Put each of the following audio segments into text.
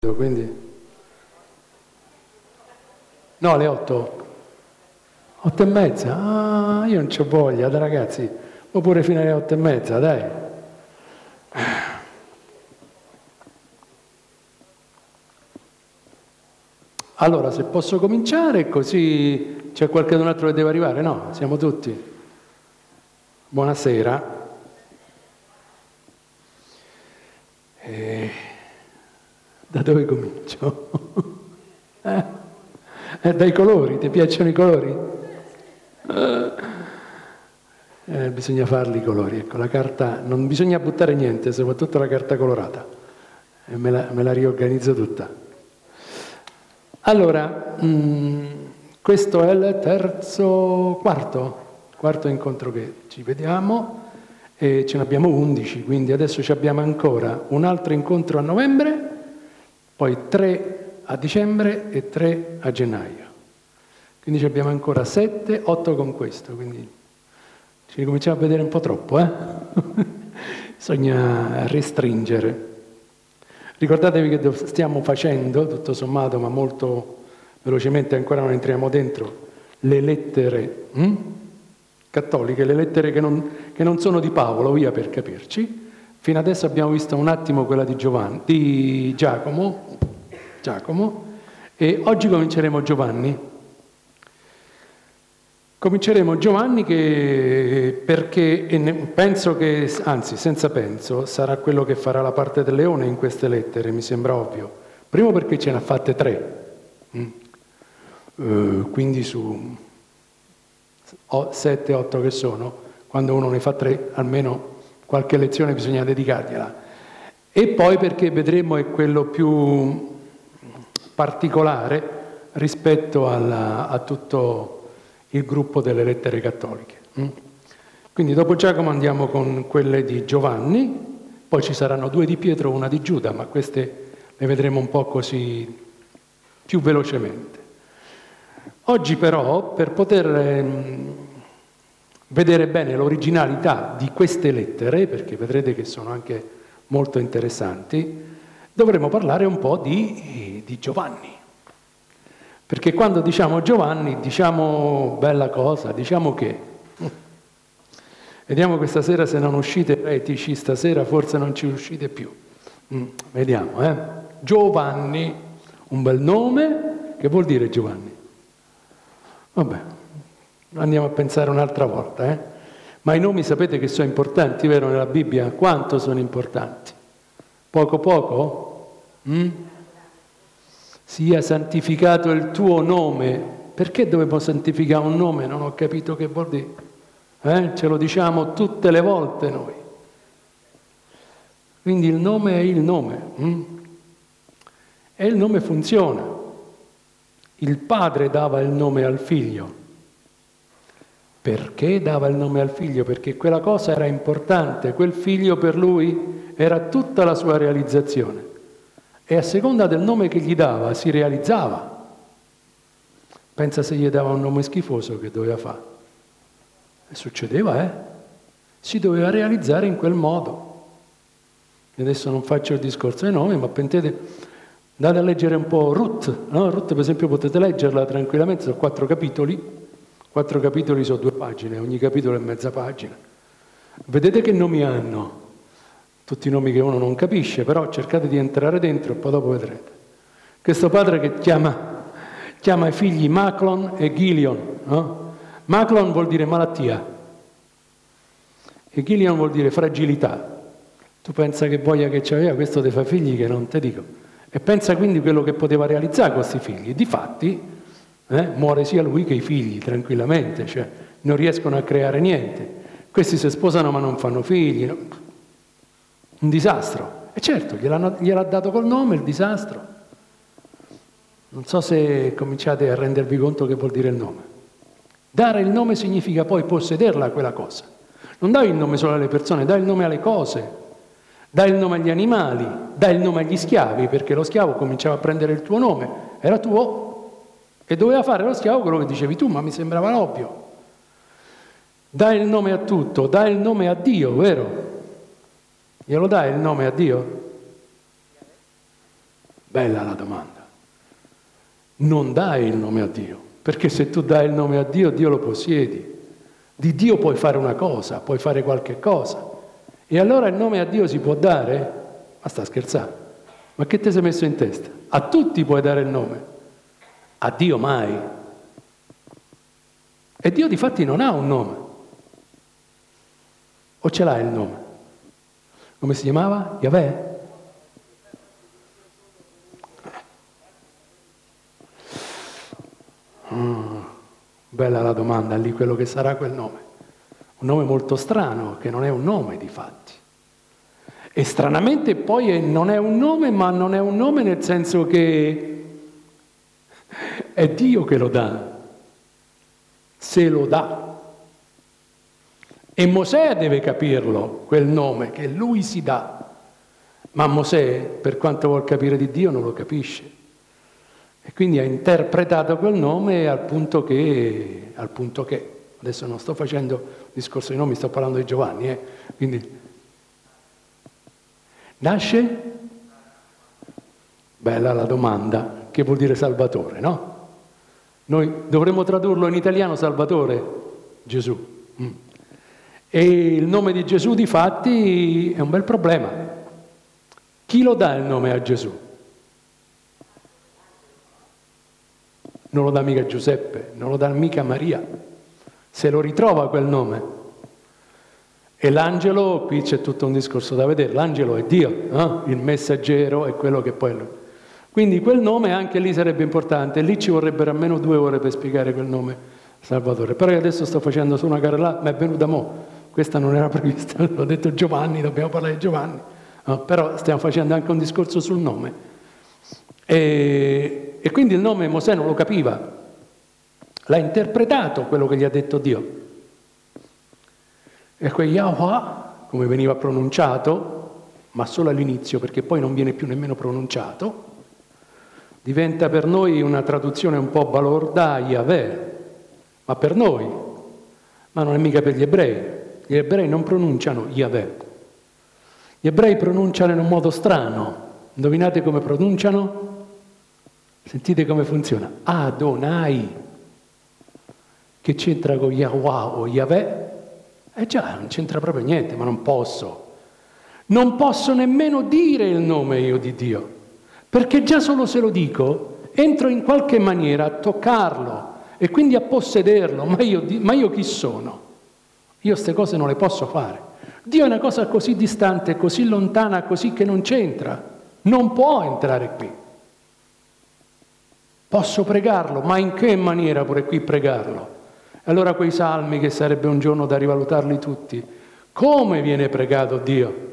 quindi no, alle 8, 8 e mezza. Ah, io non c'ho voglia, dai ragazzi, oppure fino alle 8 e mezza, dai. Allora, se posso cominciare, così c'è qualcun altro che deve arrivare? No, siamo tutti. Buonasera. Da dove comincio? Dai colori, ti piacciono i colori? Bisogna farli i colori, ecco, la carta, non bisogna buttare niente, soprattutto la carta colorata, e me la riorganizzo tutta. Allora, questo è il quarto incontro che ci vediamo, e ce ne abbiamo 11, quindi adesso ci abbiamo ancora un altro incontro a novembre, poi 3 a dicembre e 3 a gennaio. Quindi ci abbiamo ancora 7, 8 con questo, quindi ci cominciamo a vedere un po' troppo, Bisogna restringere. Ricordatevi che stiamo facendo, tutto sommato, ma molto velocemente, ancora non entriamo dentro, le lettere cattoliche, le lettere che non sono di Paolo, via per capirci. Fino adesso abbiamo visto un attimo quella di Giacomo, e oggi cominceremo Giovanni. Cominceremo Giovanni perché penso che, anzi senza penso, sarà quello che farà la parte del leone in queste lettere, mi sembra ovvio. Primo perché ce ne ha fatte 3, quindi su 7, 8 che sono, quando uno ne fa 3, almeno qualche lezione bisogna dedicargliela. E poi perché vedremo è quello più particolare rispetto a tutto il gruppo delle lettere cattoliche. Quindi dopo Giacomo andiamo con quelle di Giovanni, poi ci saranno 2 di Pietro, una di Giuda, ma queste le vedremo un po' così più velocemente. Oggi però, per poter vedere bene l'originalità di queste lettere, perché vedrete che sono anche molto interessanti, dovremo parlare un po' di Giovanni. Perché quando diciamo Giovanni, diciamo bella cosa, diciamo che. Vediamo questa sera se non uscite etici, stasera forse non ci uscite più. Vediamo, Giovanni, un bel nome, che vuol dire Giovanni? Vabbè, andiamo a pensare un'altra volta, Ma i nomi sapete che sono importanti, vero, nella Bibbia? Quanto sono importanti? Poco? Sia santificato il tuo nome. Perché dovevo santificare un nome? Non ho capito che vuol dire. Ce lo diciamo tutte le volte noi. Quindi il nome è il nome. E il nome funziona. Il padre dava il nome al figlio. Perché dava il nome al figlio? Perché quella cosa era importante. Quel figlio per lui era tutta la sua realizzazione. E a seconda del nome che gli dava si realizzava. Pensa se gli dava un nome schifoso, che doveva fare? E succedeva, Si doveva realizzare in quel modo. E adesso non faccio il discorso dei nomi, ma andate a leggere un po' Ruth, no? Ruth per esempio potete leggerla tranquillamente, sono 4 capitoli. 4 capitoli sono 2 pagine, ogni capitolo è mezza pagina. Vedete che nomi hanno? Tutti i nomi che uno non capisce, però cercate di entrare dentro e poi dopo vedrete. Questo padre che chiama i figli Maclon e Gilion, no? Maclon vuol dire malattia e Gilion vuol dire fragilità. Tu pensa che voglia che c'aveva questo dei fa figli che non te dico. E pensa quindi quello che poteva realizzare con questi figli. Difatti muore sia lui che i figli tranquillamente, cioè non riescono a creare niente. Questi si sposano ma non fanno figli, no? Un disastro. E certo, gliel'ha dato col nome il disastro. Non so se cominciate a rendervi conto che vuol dire il nome. Dare il nome significa poi possederla quella cosa. Non dai il nome solo alle persone, dai il nome alle cose, dai il nome agli animali, dai il nome agli schiavi, perché lo schiavo cominciava a prendere il tuo nome, era tuo, e doveva fare lo schiavo quello che dicevi tu, ma mi sembrava ovvio. Dai il nome a tutto, dai il nome a Dio, vero? Glielo dai il nome a Dio? Bella la domanda. Non dai il nome a Dio, perché se tu dai il nome a Dio, Dio lo possiedi. Di Dio puoi fare una cosa, puoi fare qualche cosa. E allora il nome a Dio si può dare? Ma sta scherzando. Ma che ti sei messo in testa? A tutti puoi dare il nome, a Dio mai. E Dio difatti non ha un nome. O ce l'ha il nome? Come si chiamava? Yahweh? Bella la domanda, lì quello che sarà quel nome. Un nome molto strano, che non è un nome di fatti. E stranamente poi non è un nome, ma non è un nome nel senso che è Dio che lo dà, se lo dà. E Mosè deve capirlo, quel nome che lui si dà. Ma Mosè, per quanto vuol capire di Dio, non lo capisce. E quindi ha interpretato quel nome al punto che, adesso non sto facendo discorso di nomi, sto parlando di Giovanni, quindi nasce? Bella la domanda, che vuol dire Salvatore, no? Noi dovremmo tradurlo in italiano Salvatore, Gesù. E il nome di Gesù, difatti, è un bel problema. Chi lo dà il nome a Gesù? Non lo dà mica Giuseppe, non lo dà mica Maria. Se lo ritrova quel nome. E l'angelo, qui c'è tutto un discorso da vedere, l'angelo è Dio, no? Il messaggero è quello che poi... Quindi quel nome anche lì sarebbe importante, lì ci vorrebbero almeno 2 ore per spiegare quel nome, Salvatore. Però io adesso sto facendo su una carrellata, ma è venuta mo', questa non era prevista, l'ho detto Giovanni, dobbiamo parlare di Giovanni, no? Però stiamo facendo anche un discorso sul nome. E quindi il nome Mosè non lo capiva, l'ha interpretato quello che gli ha detto Dio. E quel Yahweh, come veniva pronunciato, ma solo all'inizio, perché poi non viene più nemmeno pronunciato, diventa per noi una traduzione un po' balorda, Yahweh, ma per noi, ma non è mica per gli ebrei. Gli ebrei non pronunciano Yahweh. Gli ebrei pronunciano in un modo strano. Indovinate come pronunciano? Sentite come funziona. Adonai. Che c'entra con Yahweh o Yahweh? Già, non c'entra proprio niente, ma non posso. Non posso nemmeno dire il nome io di Dio, perché già solo se lo dico, entro in qualche maniera a toccarlo e quindi a possederlo. Ma io chi sono? Io queste cose non le posso fare. Dio è una cosa così distante, così lontana, così che non c'entra. Non può entrare qui. Posso pregarlo, ma in che maniera pure qui pregarlo? Allora quei salmi, che sarebbe un giorno da rivalutarli tutti, come viene pregato Dio?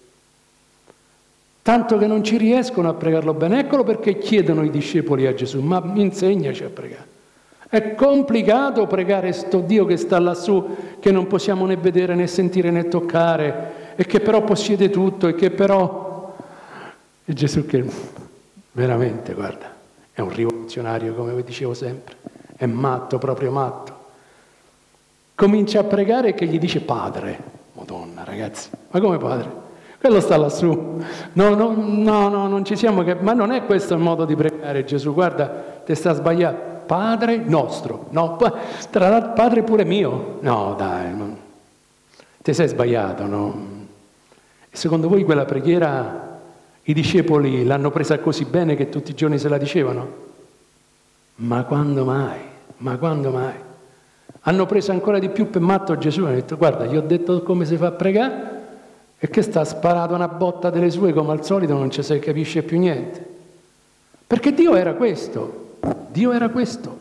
Tanto che non ci riescono a pregarlo bene. Eccolo perché chiedono i discepoli a Gesù: ma insegnaci a pregare. È complicato pregare sto Dio che sta lassù, che non possiamo né vedere né sentire né toccare, e che però possiede tutto, e che però... E Gesù che veramente, guarda, è un rivoluzionario, come vi dicevo sempre, è matto, proprio matto. Comincia a pregare che gli dice Padre. Madonna, ragazzi, ma come Padre? Quello sta lassù. No, non ci siamo... Ma non è questo il modo di pregare, Gesù, guarda, te sta sbagliando. Padre nostro, no, tra l'altro Padre pure mio. No, dai, te sei sbagliato, no? E secondo voi quella preghiera i discepoli l'hanno presa così bene che tutti i giorni se la dicevano? Ma quando mai? Ma quando mai? Hanno preso ancora di più per matto Gesù e hanno detto: guarda, gli ho detto come si fa a pregare, e che sta sparato una botta delle sue come al solito, non ci si capisce più niente. Perché Dio era questo. Dio era questo.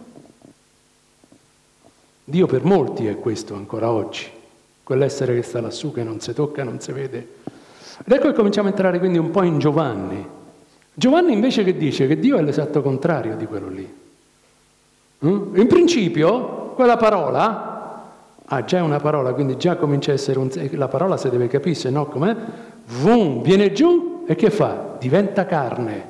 Dio per molti è questo ancora oggi, quell'essere che sta lassù, che non si tocca, non si vede. Ed ecco che cominciamo a entrare quindi un po' in Giovanni. Giovanni invece che dice? Che Dio è l'esatto contrario di quello lì. In principio, quella parola, già è una parola, quindi già comincia a essere la parola si deve capire, se no com'è? Viene giù e che fa? Diventa carne.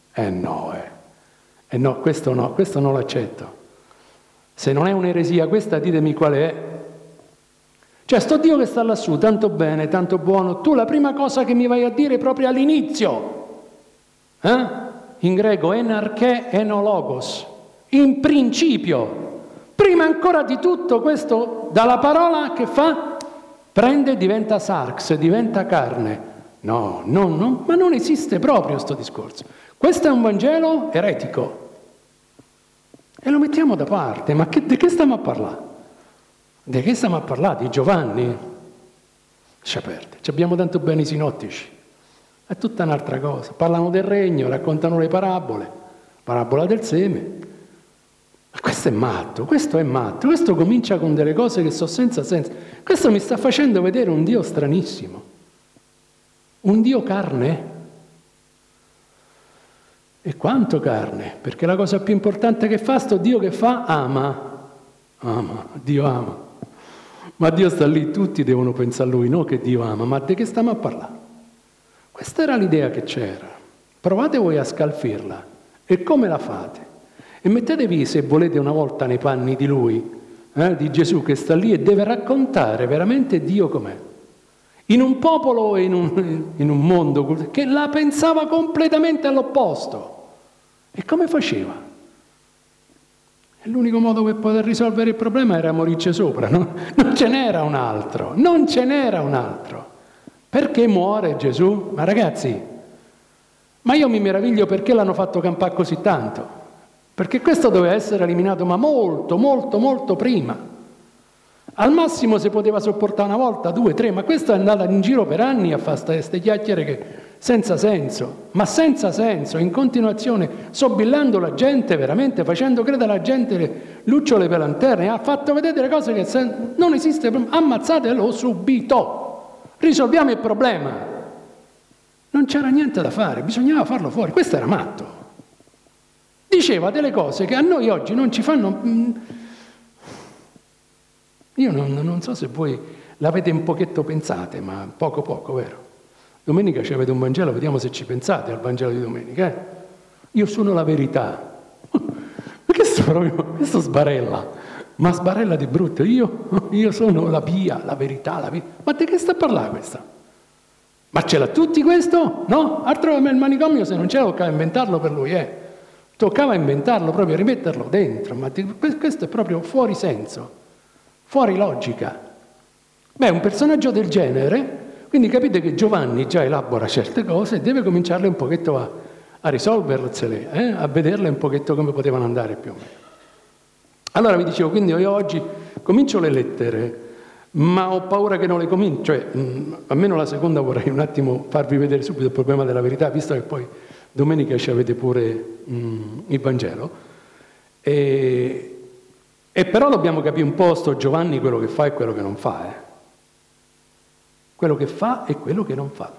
No, questo non l'accetto. Se non è un'eresia questa, ditemi quale è. Cioè, sto Dio che sta lassù, tanto bene, tanto buono, tu la prima cosa che mi vai a dire proprio all'inizio, in greco enarche enologos, in principio. Prima ancora di tutto questo, dalla parola che fa, prende e diventa sarx, diventa carne. No, ma non esiste proprio questo discorso. Questo è un Vangelo eretico. E lo mettiamo da parte. Ma di che stiamo a parlare? Di che stiamo a parlare? Di Giovanni? Lascia perdere. Ci abbiamo tanto bene i sinottici. È tutta un'altra cosa. Parlano del regno, raccontano le parabole. Parabola del seme. Ma questo è matto, questo comincia con delle cose che sono senza senso. Questo mi sta facendo vedere un Dio stranissimo, un Dio carne. E quanto carne? Perché la cosa più importante che fa, sto Dio che fa, ama, Dio ama. Ma Dio sta lì, tutti devono pensare a Lui, no che Dio ama, ma di che stiamo a parlare? Questa era l'idea che c'era. Provate voi a scalfirla. E come la fate? E mettetevi, se volete, una volta nei panni di Lui, di Gesù che sta lì e deve raccontare veramente Dio com'è. In un popolo e in un mondo che la pensava completamente all'opposto. E come faceva? E l'unico modo per poter risolvere il problema era morirci sopra, no? Non ce n'era un altro. Perché muore Gesù? Ma ragazzi, ma io mi meraviglio perché l'hanno fatto campare così tanto. Perché questo doveva essere eliminato, ma molto prima. Al massimo si poteva sopportare una volta, 2, 3, ma questo è andato in giro per anni a fare queste chiacchiere che senza senso, in continuazione, sobillando la gente veramente, facendo credere alla gente le lucciole per lanterne, ha fatto vedere delle cose che non esiste, ammazzatelo subito, risolviamo il problema. Non c'era niente da fare, bisognava farlo fuori, questo era matto. Diceva delle cose che a noi oggi non ci fanno. Io non so se voi l'avete un pochetto pensate, ma poco, vero? Domenica ci avete un Vangelo, vediamo se ci pensate al Vangelo di domenica. Io sono la verità. Questo sbarella, ma sbarella di brutto. Io sono la via, la verità, Ma di che sta a parlare questa? Ma ce l'ha tutti questo? No? Altro come il manicomio, se non c'era, toccava inventarlo per lui, Toccava inventarlo, proprio rimetterlo dentro, ma questo è proprio fuori senso, fuori logica. Beh, un personaggio del genere, quindi capite che Giovanni già elabora certe cose e deve cominciarle un pochetto a risolversele, a vederle un pochetto come potevano andare più o meno. Allora vi dicevo, quindi io oggi comincio le lettere, ma ho paura che non le comincio, cioè almeno la seconda vorrei un attimo farvi vedere subito il problema della verità, visto che poi domenica ci avete pure il Vangelo, e però dobbiamo capire un po' sto Giovanni quello che fa e quello che non fa. Quello che fa e quello che non fa.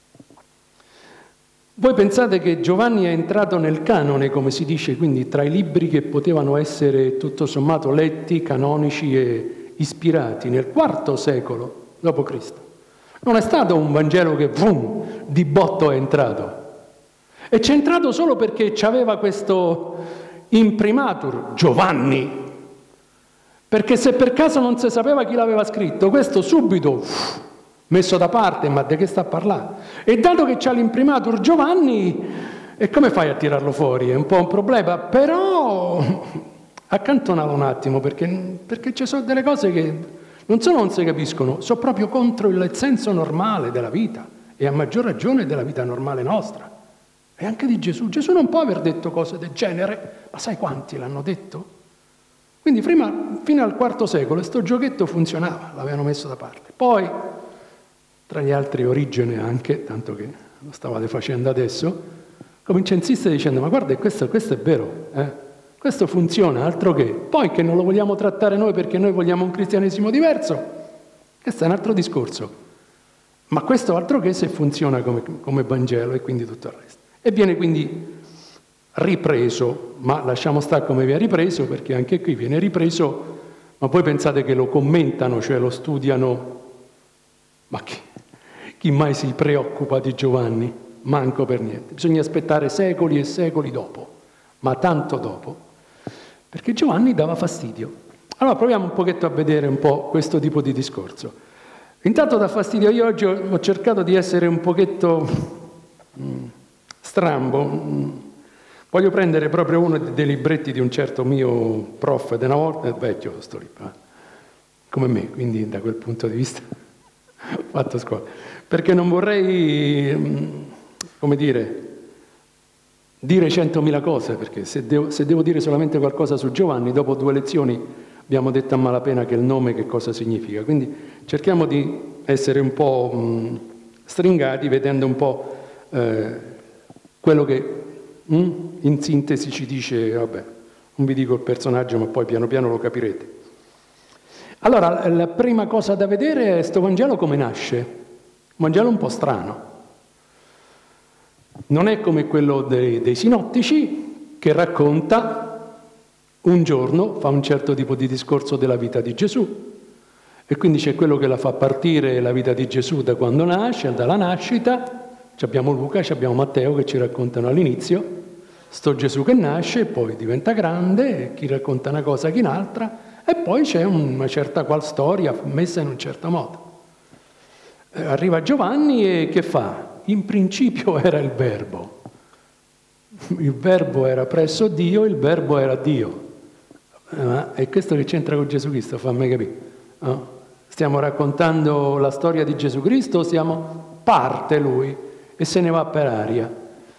Voi pensate che Giovanni è entrato nel canone, come si dice, quindi tra i libri che potevano essere tutto sommato letti, canonici e ispirati nel IV secolo d.C. Non è stato un Vangelo che di botto è entrato. E c'è entrato solo perché c'aveva questo imprimatur, Giovanni. Perché se per caso non si sapeva chi l'aveva scritto, questo subito messo da parte, ma di che sta a parlare? E dato che c'ha l'imprimatur Giovanni, e come fai a tirarlo fuori? È un po' un problema, però accantonalo un attimo, perché ci sono delle cose che non solo non si capiscono, sono proprio contro il senso normale della vita, e a maggior ragione della vita normale nostra. E anche di Gesù. Gesù non può aver detto cose del genere, ma sai quanti l'hanno detto? Quindi prima, fino al IV secolo, questo giochetto funzionava, l'avevano messo da parte. Poi, tra gli altri Origene anche, tanto che lo stavate facendo adesso, comincia a insistere dicendo, ma guarda, questo è vero, questo funziona, altro che. Poi che non lo vogliamo trattare noi perché noi vogliamo un cristianesimo diverso, questo è un altro discorso. Ma questo altro che se funziona come Vangelo e quindi tutto il resto. E viene quindi ripreso, ma lasciamo stare come viene ripreso, perché anche qui viene ripreso, ma poi pensate che lo commentano, cioè lo studiano, ma chi mai si preoccupa di Giovanni? Manco per niente. Bisogna aspettare secoli e secoli dopo, ma tanto dopo, perché Giovanni dava fastidio. Allora proviamo un pochetto a vedere un po' questo tipo di discorso. Intanto dà fastidio, io oggi ho cercato di essere un pochetto strambo, Voglio prendere proprio uno dei libretti di un certo mio prof di una volta, è vecchio sto libro, come me, quindi da quel punto di vista ho fatto scuola. Perché non vorrei, come dire 100.000 cose, perché se devo dire solamente qualcosa su Giovanni, dopo 2 lezioni abbiamo detto a malapena che il nome che cosa significa. Quindi cerchiamo di essere un po' stringati, vedendo un po' quello che in sintesi ci dice, vabbè, non vi dico il personaggio, ma poi piano piano lo capirete. Allora, la prima cosa da vedere è sto Vangelo come nasce. Un Vangelo un po' strano. Non è come quello dei sinottici, che racconta un giorno, fa un certo tipo di discorso della vita di Gesù, e quindi c'è quello che la fa partire la vita di Gesù da quando nasce, dalla nascita. Abbiamo Luca, abbiamo Matteo che ci raccontano all'inizio sto Gesù che nasce, poi diventa grande, chi racconta una cosa, chi un'altra, e poi c'è una certa qual storia messa in un certo modo. Arriva Giovanni e che fa? In principio era il verbo era presso Dio, il verbo era Dio. E questo che c'entra con Gesù Cristo? Fammi capire. No? Stiamo raccontando la storia di Gesù Cristo o siamo parte lui e se ne va per aria?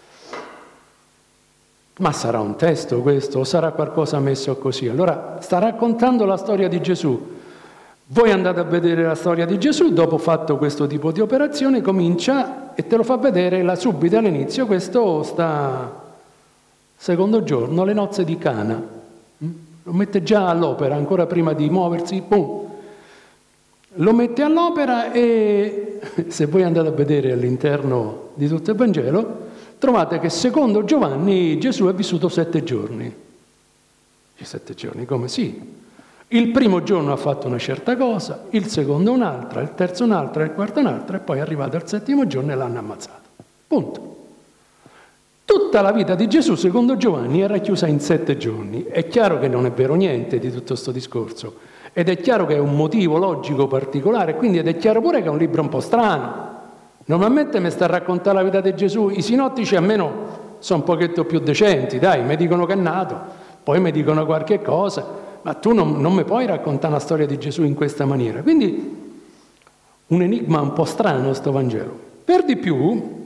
Ma sarà un testo questo o sarà qualcosa messo così? Allora sta raccontando la storia di Gesù. Voi andate a vedere la storia di Gesù, dopo fatto questo tipo di operazione comincia e te lo fa vedere subito all'inizio. Questo sta secondo giorno, le nozze di Cana. Lo mette già all'opera, ancora prima di muoversi, boom. Lo mette all'opera e se voi andate a vedere all'interno di tutto il Vangelo, trovate che secondo Giovanni Gesù è vissuto 7 giorni. 7 giorni, come sì? Il primo giorno ha fatto una certa cosa, il secondo un'altra, il terzo un'altra, il quarto un'altra, e poi è arrivato al 7° giorno e l'hanno ammazzato. Punto. Tutta la vita di Gesù, secondo Giovanni, era chiusa in 7 giorni. È chiaro che non è vero niente di tutto questo discorso, ed è chiaro che è un motivo logico particolare, quindi ed è chiaro pure che è un libro un po' strano. Normalmente mi sta a raccontare la vita di Gesù, i sinottici almeno sono un pochetto più decenti, dai, mi dicono che è nato, poi mi dicono qualche cosa, ma tu non mi puoi raccontare una storia di Gesù in questa maniera. Quindi un enigma un po' strano sto Vangelo. Per di più,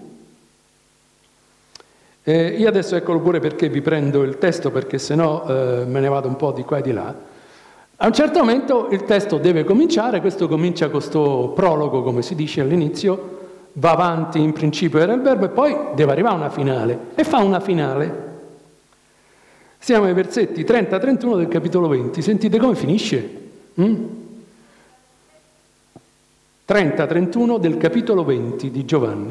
io adesso eccolo pure perché vi prendo il testo, perché sennò me ne vado un po' di qua e di là. A un certo momento il testo deve cominciare, questo comincia con questo prologo, come si dice all'inizio, va avanti, in principio era il verbo, e poi deve arrivare a una finale, e fa una finale. Siamo ai versetti 30-31 del capitolo 20, sentite come finisce? 30-31 del capitolo 20 di Giovanni.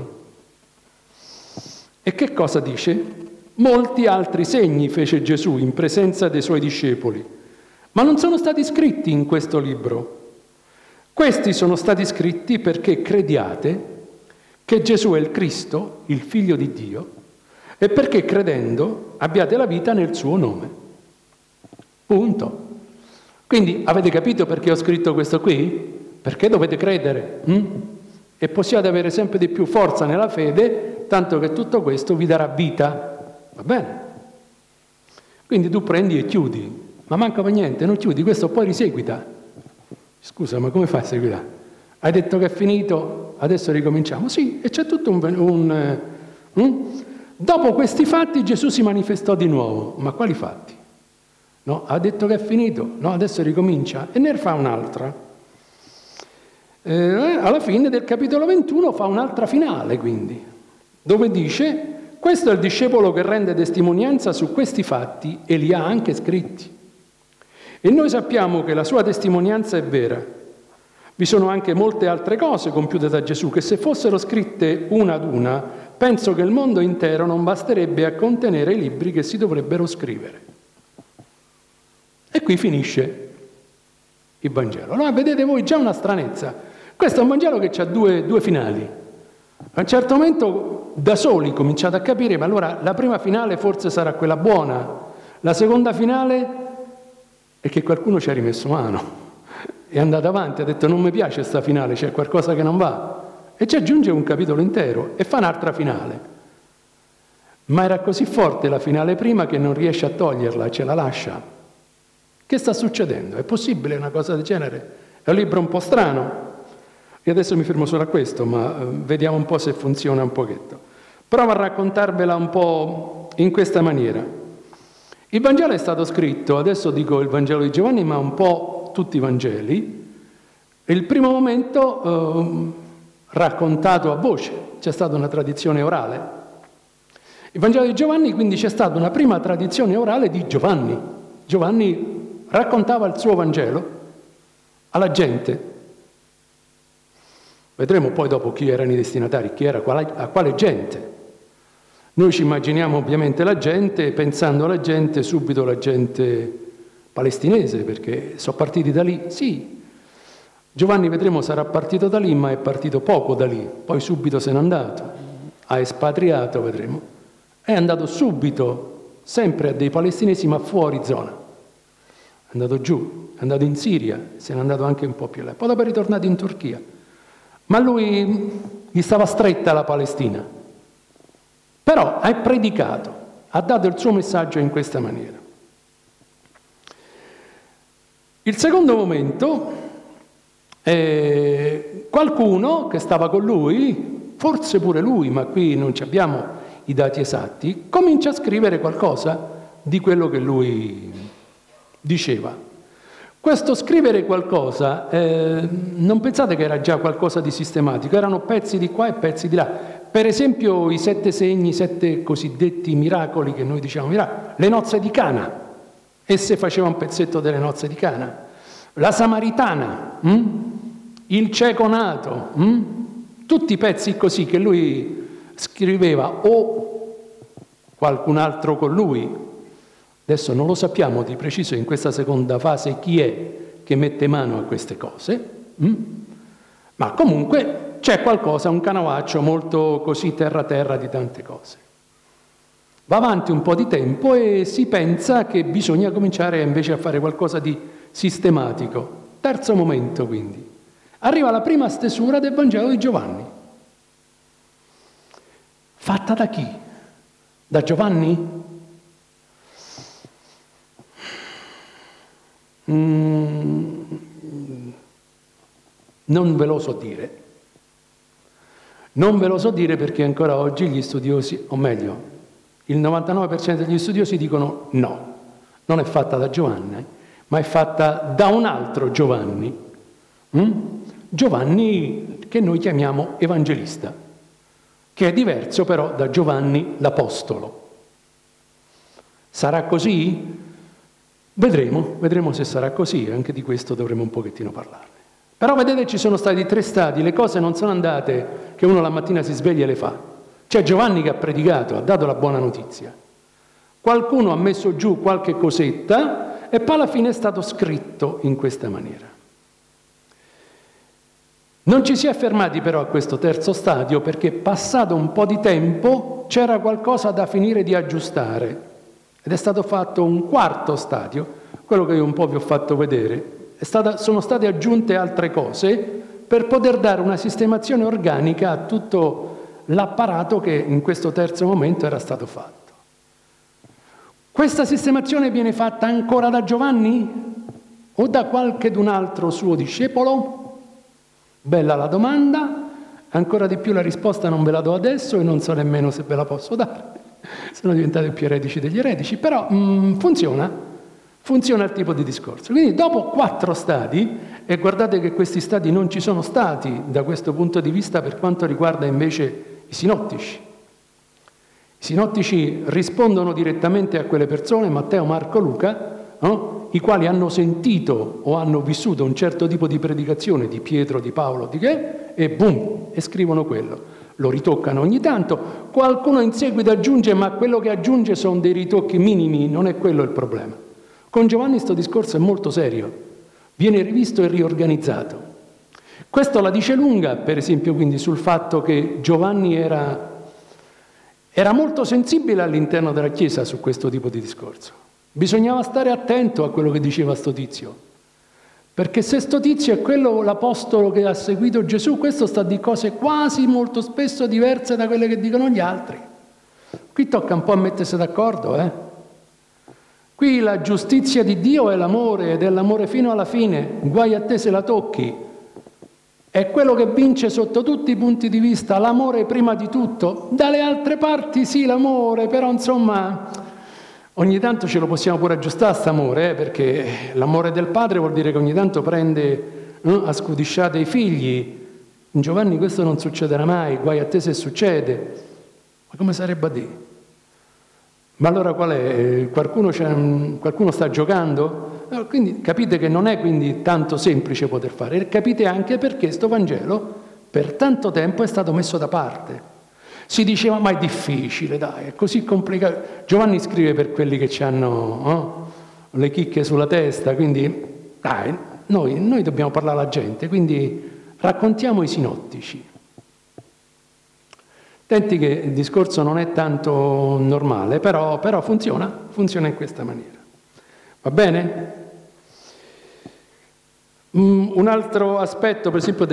E che cosa dice? Molti altri segni fece Gesù in presenza dei suoi discepoli, ma non sono stati scritti in questo libro. Questi sono stati scritti perché crediate che Gesù è il Cristo, il Figlio di Dio, e perché credendo abbiate la vita nel suo nome. Punto. Quindi avete capito perché ho scritto questo qui? Perché dovete credere e possiate avere sempre di più forza nella fede, tanto che tutto questo vi darà vita. Va bene? Quindi tu prendi e chiudi, ma manca per niente, non chiudi, questo poi riseguita. Scusa, ma come fai a seguire? Hai detto che è finito, adesso ricominciamo? Sì, e c'è tutto Dopo questi fatti Gesù si manifestò di nuovo. Ma quali fatti? No, ha detto che è finito, no, adesso ricomincia e ne fa un'altra. Alla fine del capitolo 21 fa un'altra finale, quindi, dove dice: questo è il discepolo che rende testimonianza su questi fatti e li ha anche scritti. E noi sappiamo che la sua testimonianza è vera. Vi sono anche molte altre cose compiute da Gesù che, se fossero scritte una ad una, penso che il mondo intero non basterebbe a contenere i libri che si dovrebbero scrivere. E qui finisce il Vangelo. Allora vedete voi già una stranezza. Questo è un Vangelo che ha due finali. A un certo momento da soli cominciate a capire, ma allora la prima finale forse sarà quella buona, la seconda finale è che qualcuno ci ha rimesso mano. È andato avanti, ha detto: non mi piace sta finale, c'è qualcosa che non va, e ci aggiunge un capitolo intero e fa un'altra finale. Ma era così forte la finale prima che non riesce a toglierla, ce la lascia. Che sta succedendo? È possibile una cosa del genere? È un libro un po' strano. E adesso mi fermo solo a questo, ma vediamo un po' se funziona un pochetto. Provo a raccontarvela un po' in questa maniera. Il Vangelo è stato scritto, adesso dico il Vangelo di Giovanni, ma un po' tutti i Vangeli. Il primo momento raccontato a voce, c'è stata una tradizione orale. Il Vangelo di Giovanni, quindi c'è stata una prima tradizione orale di Giovanni. Giovanni raccontava il suo Vangelo alla gente. Vedremo poi dopo chi erano i destinatari, chi era, a quale gente. Noi ci immaginiamo ovviamente la gente, pensando alla gente, subito la gente palestinese, perché sono partiti da lì. Sì, Giovanni, vedremo, sarà partito da lì, ma è partito poco da lì. Poi subito se n'è andato, ha espatriato, vedremo. È andato subito, sempre a dei palestinesi, ma fuori zona. È andato giù, è andato in Siria, se n'è andato anche un po' più là. Poi dopo è ritornato in Turchia. Ma lui gli stava stretta la Palestina. Però ha predicato, ha dato il suo messaggio in questa maniera. Il secondo momento, qualcuno che stava con lui, forse pure lui, ma qui non abbiamo i dati esatti, comincia a scrivere qualcosa di quello che lui diceva. Questo scrivere qualcosa, non pensate che era già qualcosa di sistematico, erano pezzi di qua e pezzi di là. Per esempio i 7 segni, 7 cosiddetti miracoli che noi diciamo miracoli, le nozze di Cana, esse faceva un pezzetto delle nozze di Cana, la Samaritana, il cieco nato, tutti i pezzi così che lui scriveva o qualcun altro con lui. Adesso non lo sappiamo di preciso in questa seconda fase chi è che mette mano a queste cose, ma comunque c'è qualcosa, un canovaccio molto così terra-terra di tante cose. Va avanti un po' di tempo e si pensa che bisogna cominciare invece a fare qualcosa di sistematico. Terzo momento, quindi. Arriva la prima stesura del Vangelo di Giovanni. Fatta da chi? Da Giovanni? Non ve lo so dire. Non ve lo so dire perché ancora oggi gli studiosi, o meglio, il 99% degli studiosi dicono no, non è fatta da Giovanni, ma è fatta da un altro Giovanni. Giovanni che noi chiamiamo evangelista, che è diverso però da Giovanni l'Apostolo. Sarà così? Vedremo se sarà così, anche di questo dovremo un pochettino parlarne. Però vedete, ci sono stati 3 stadi, le cose non sono andate che uno la mattina si sveglia e le fa. C'è Giovanni che ha predicato, ha dato la buona notizia. Qualcuno ha messo giù qualche cosetta e poi alla fine è stato scritto in questa maniera. Non ci si è fermati però a questo terzo stadio perché passato un po' di tempo c'era qualcosa da finire di aggiustare. Ed è stato fatto un quarto stadio, quello che io un po' vi ho fatto vedere. Sono state aggiunte altre cose per poter dare una sistemazione organica a tutto l'apparato che in questo terzo momento era stato fatto. Questa sistemazione viene fatta ancora da Giovanni o da qualche d'un altro suo discepolo? Bella la domanda, ancora di più la risposta non ve la do adesso e non so nemmeno se ve la posso dare. Sono diventate più eretici degli eretici, però funziona il tipo di discorso. Quindi dopo 4 stadi, e guardate che questi stadi non ci sono stati da questo punto di vista per quanto riguarda invece i sinottici. I sinottici rispondono direttamente a quelle persone, Matteo, Marco, Luca, no? I quali hanno sentito o hanno vissuto un certo tipo di predicazione di Pietro, di Paolo, di che, e boom, e scrivono quello. Lo ritoccano ogni tanto, qualcuno in seguito aggiunge, ma quello che aggiunge sono dei ritocchi minimi, non è quello il problema. Con Giovanni questo discorso è molto serio, viene rivisto e riorganizzato. Questo la dice lunga, per esempio, quindi sul fatto che Giovanni era molto sensibile all'interno della Chiesa su questo tipo di discorso. Bisognava stare attento a quello che diceva sto tizio. Perché se sto tizio è quello, l'apostolo che ha seguito Gesù, questo sta di cose quasi molto spesso diverse da quelle che dicono gli altri. Qui tocca un po' a mettersi d'accordo, Qui la giustizia di Dio è l'amore, ed è l'amore fino alla fine, guai a te se la tocchi. È quello che vince sotto tutti i punti di vista, l'amore prima di tutto. Dalle altre parti sì, l'amore, però insomma, ogni tanto ce lo possiamo pure aggiustare sto amore, perché l'amore del padre vuol dire che ogni tanto prende a scudisciate i figli. In Giovanni questo non succederà mai, guai a te se succede. Ma come sarebbe a dire? Ma allora qual è? Qualcuno sta giocando? Quindi capite che non è quindi tanto semplice poter fare, e capite anche perché sto Vangelo per tanto tempo è stato messo da parte. Si diceva, ma è difficile, dai, è così complicato. Giovanni scrive per quelli che hanno le chicche sulla testa, quindi dai, noi dobbiamo parlare alla gente, quindi raccontiamo i sinottici. Attenti che il discorso non è tanto normale, però funziona in questa maniera. Va bene? Un altro aspetto, per esempio,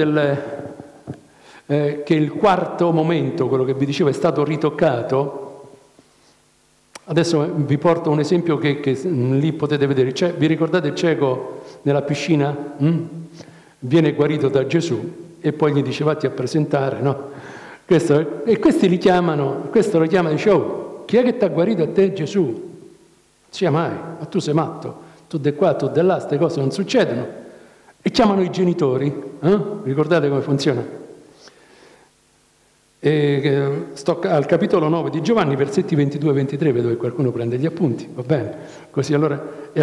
che il quarto momento, quello che vi dicevo, è stato ritoccato. Adesso vi porto un esempio che lì potete vedere. Vi ricordate il cieco nella piscina? Viene guarito da Gesù e poi gli dice vatti a presentare, no? E questi li chiamano, questo lo chiama e dice, oh, chi è che ti ha guarito a te? Gesù. Non sia mai, ma tu sei matto, tu di qua, tu di là, queste cose non succedono. E chiamano i genitori, ricordate come funziona? Sto al capitolo 9 di Giovanni, versetti 22 e 23, vedo che qualcuno prende gli appunti, va bene? Così allora,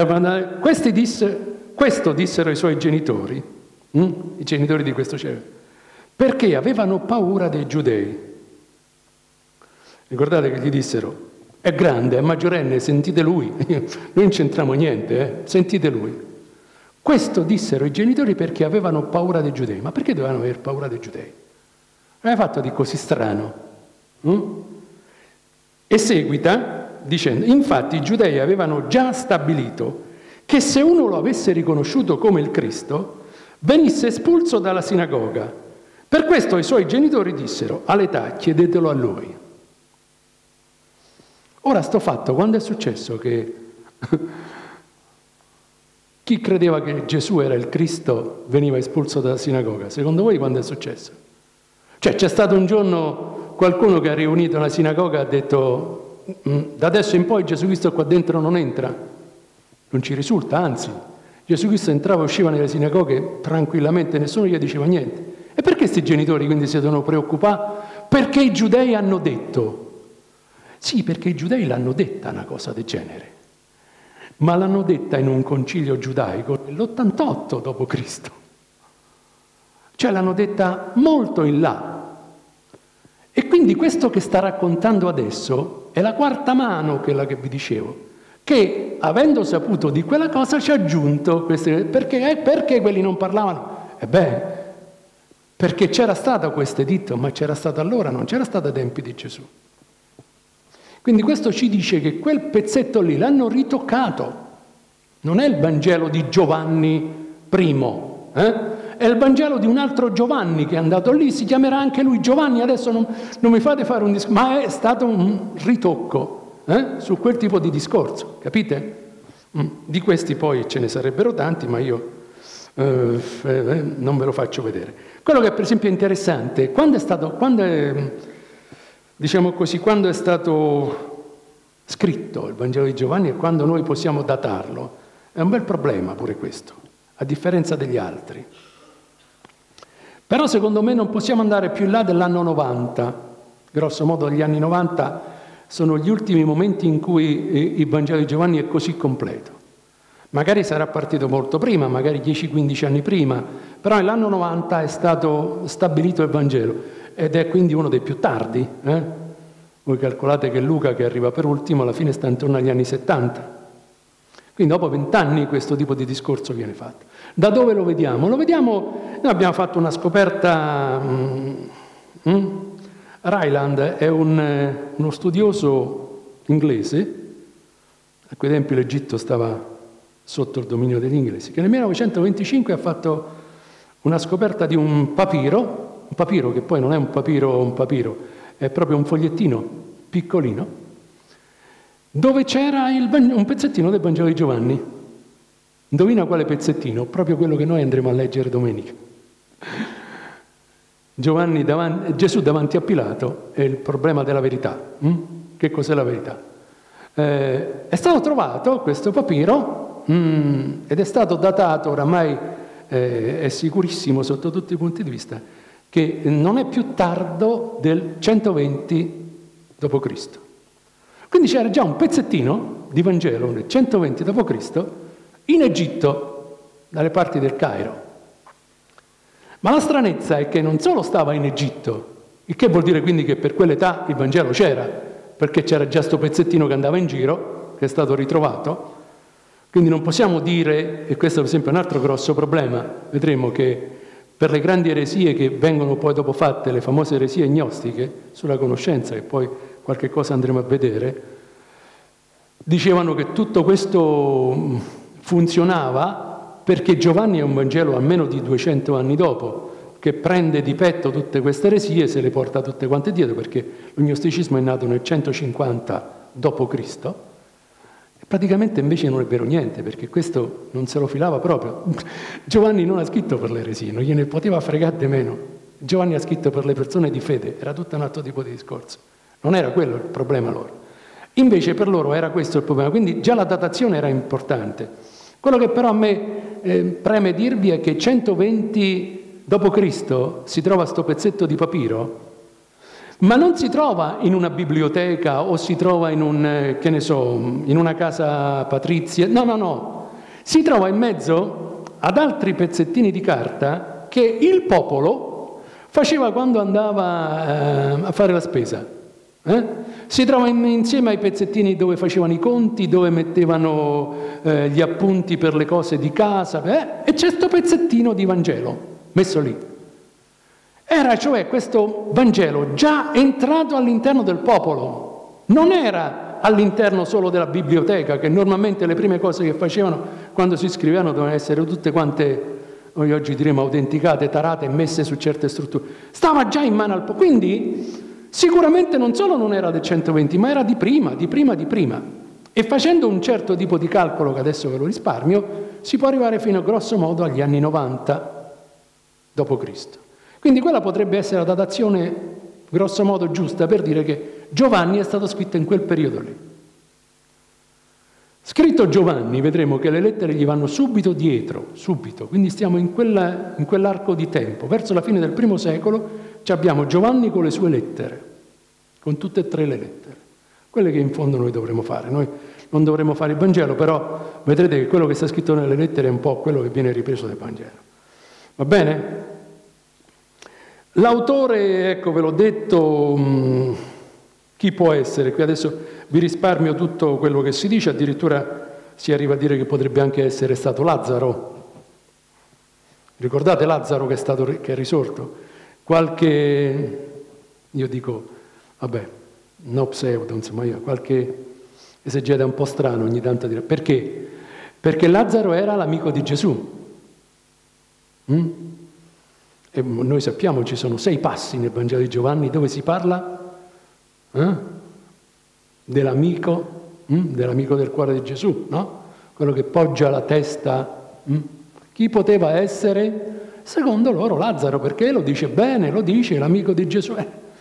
questo dissero i suoi genitori, i genitori di questo cieco, perché avevano paura dei giudei. Ricordate che gli dissero, è grande, è maggiorenne, sentite lui, noi non c'entriamo niente, sentite lui. Questo dissero i genitori perché avevano paura dei giudei. Ma perché dovevano aver paura dei giudei? Aveva fatto di così strano? E seguita dicendo, infatti i giudei avevano già stabilito che se uno lo avesse riconosciuto come il Cristo, venisse espulso dalla sinagoga. Per questo i suoi genitori dissero, all'età chiedetelo a lui. Ora sto fatto, quando è successo che chi credeva che Gesù era il Cristo veniva espulso dalla sinagoga? Secondo voi quando è successo? Cioè c'è stato un giorno qualcuno che ha riunito una sinagoga e ha detto da adesso in poi Gesù Cristo qua dentro non entra? Non ci risulta, anzi, Gesù Cristo entrava e usciva nelle sinagoghe tranquillamente, nessuno gli diceva niente. E perché questi genitori quindi si devono preoccupare? Perché i giudei hanno detto. Sì, perché i giudei l'hanno detta una cosa del genere, ma l'hanno detta in un concilio giudaico nell'88 d.C. Cioè l'hanno detta molto in là. E quindi questo che sta raccontando adesso è la quarta mano, quella che vi dicevo, che avendo saputo di quella cosa ci ha aggiunto queste. Perché quelli non parlavano? Perché c'era stato questo editto, ma c'era stato allora, non c'era stato ai tempi di Gesù. Quindi questo ci dice che quel pezzetto lì l'hanno ritoccato. Non è il Vangelo di Giovanni primo, è il Vangelo di un altro Giovanni che è andato lì, si chiamerà anche lui Giovanni, adesso non mi fate fare un discorso, ma è stato un ritocco su quel tipo di discorso, capite? Di questi poi ce ne sarebbero tanti, ma io non ve lo faccio vedere. Quello che per esempio è interessante, quando è stato scritto il Vangelo di Giovanni e quando noi possiamo datarlo, è un bel problema pure questo, a differenza degli altri. Però secondo me non possiamo andare più in là dell'anno 90, grosso modo gli anni 90 sono gli ultimi momenti in cui il Vangelo di Giovanni è così completo. Magari sarà partito molto prima, magari 10-15 anni prima, però nell'anno 90 è stato stabilito il Vangelo ed è quindi uno dei più tardi. Voi calcolate che Luca, che arriva per ultimo, alla fine sta intorno agli anni 70. Quindi dopo 20 anni questo tipo di discorso viene fatto. Da dove lo vediamo? Lo vediamo, noi abbiamo fatto una scoperta, Ryland è uno studioso inglese, a quei tempi l'Egitto stava sotto il dominio degli inglesi, che nel 1925 ha fatto una scoperta di un papiro che poi non è un papiro, è proprio un fogliettino piccolino, dove c'era un pezzettino del Vangelo di Giovanni. Indovina quale pezzettino? Proprio quello che noi andremo a leggere domenica. Gesù davanti a Pilato è il problema della verità. Che cos'è la verità? È stato trovato questo papiro ed è stato datato, oramai è sicurissimo sotto tutti i punti di vista, che non è più tardo del 120 d.C. Quindi c'era già un pezzettino di Vangelo nel 120 d.C. in Egitto, dalle parti del Cairo. Ma la stranezza è che non solo stava in Egitto, il che vuol dire quindi che per quell'età il Vangelo c'era, perché c'era già sto pezzettino che andava in giro, che è stato ritrovato. Quindi non possiamo dire, e questo per esempio è un altro grosso problema, vedremo che per le grandi eresie che vengono poi dopo fatte, le famose eresie gnostiche, sulla conoscenza, che poi qualche cosa andremo a vedere, dicevano che tutto questo funzionava perché Giovanni è un Vangelo almeno di 200 anni dopo, che prende di petto tutte queste eresie e se le porta tutte quante dietro, perché lo gnosticismo è nato nel 150 d.C., e praticamente invece non è vero niente, perché questo non se lo filava proprio. Giovanni non ha scritto per le eresie, non gliene poteva fregare di meno. Giovanni ha scritto per le persone di fede, era tutto un altro tipo di discorso. Non era quello il problema loro. Invece per loro era questo il problema, quindi già la datazione era importante. Quello che però a me preme dirvi è che 120 d.C. si trova sto pezzetto di papiro, ma non si trova in una biblioteca o si trova in in una casa patrizia. No. Si trova in mezzo ad altri pezzettini di carta che il popolo faceva quando andava a fare la spesa. Si trova insieme ai pezzettini dove facevano i conti, dove mettevano gli appunti per le cose di casa, e c'è sto pezzettino di Vangelo messo lì. Era cioè questo Vangelo già entrato all'interno del popolo, non era all'interno solo della biblioteca, che normalmente le prime cose che facevano quando si scrivevano dovevano essere tutte quante, noi oggi diremo autenticate, tarate e messe su certe strutture. Stava già in mano al popolo, quindi sicuramente non solo non era del 120, ma era di prima. E facendo un certo tipo di calcolo, che adesso ve lo risparmio, si può arrivare fino a grosso modo agli anni 90 d.C. Quindi quella potrebbe essere la datazione grosso modo giusta per dire che Giovanni è stato scritto in quel periodo lì. Scritto Giovanni, vedremo che le lettere gli vanno subito dietro, quindi stiamo in quell'arco di tempo. Verso la fine del I secolo abbiamo Giovanni con le sue lettere, con tutte e tre le lettere, quelle che in fondo noi dovremo fare. Noi non dovremo fare il Vangelo, però vedrete che quello che sta scritto nelle lettere è un po' quello che viene ripreso dal Vangelo. Va bene? L'autore, ecco, ve l'ho detto, chi può essere? Qui adesso vi risparmio tutto quello che si dice, addirittura si arriva a dire che potrebbe anche essere stato Lazzaro. Ricordate Lazzaro che è risorto? Io dico, vabbè, no pseudo, insomma, qualche esegeta un po' strano ogni tanto dire. Perché? Perché Lazzaro era l'amico di Gesù. E noi sappiamo ci sono 6 passi nel Vangelo di Giovanni dove si parla dell'amico del cuore di Gesù, no? Quello che poggia la testa. Chi poteva essere? Secondo loro Lazzaro, perché lo dice bene, lo dice l'amico di Gesù.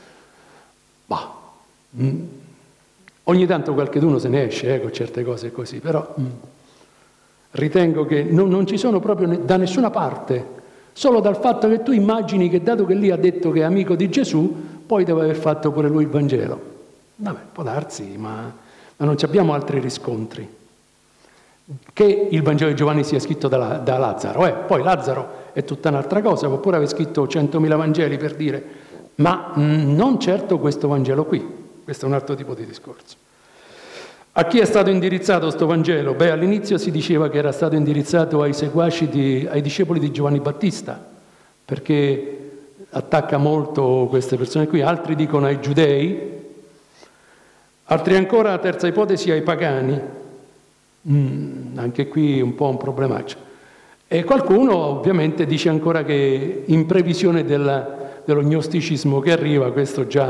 Ogni tanto qualcheduno se ne esce con certe cose così, però ritengo che non ci sono proprio da nessuna parte. Solo dal fatto che tu immagini che dato che lì ha detto che è amico di Gesù, poi deve aver fatto pure lui il Vangelo. Vabbè, può darsi, ma non abbiamo altri riscontri. Che il Vangelo di Giovanni sia scritto da Lazzaro. Poi Lazzaro è tutta un'altra cosa, può pure aver scritto 100.000 Vangeli per dire, ma non certo questo Vangelo qui. Questo è un altro tipo di discorso. A chi è stato indirizzato sto Vangelo? All'inizio si diceva che era stato indirizzato ai seguaci, ai discepoli di Giovanni Battista, perché attacca molto queste persone qui. Altri dicono ai giudei, altri ancora, terza ipotesi, ai pagani. Anche qui un po' un problematico. E qualcuno ovviamente dice ancora che in previsione dello gnosticismo che arriva, questo già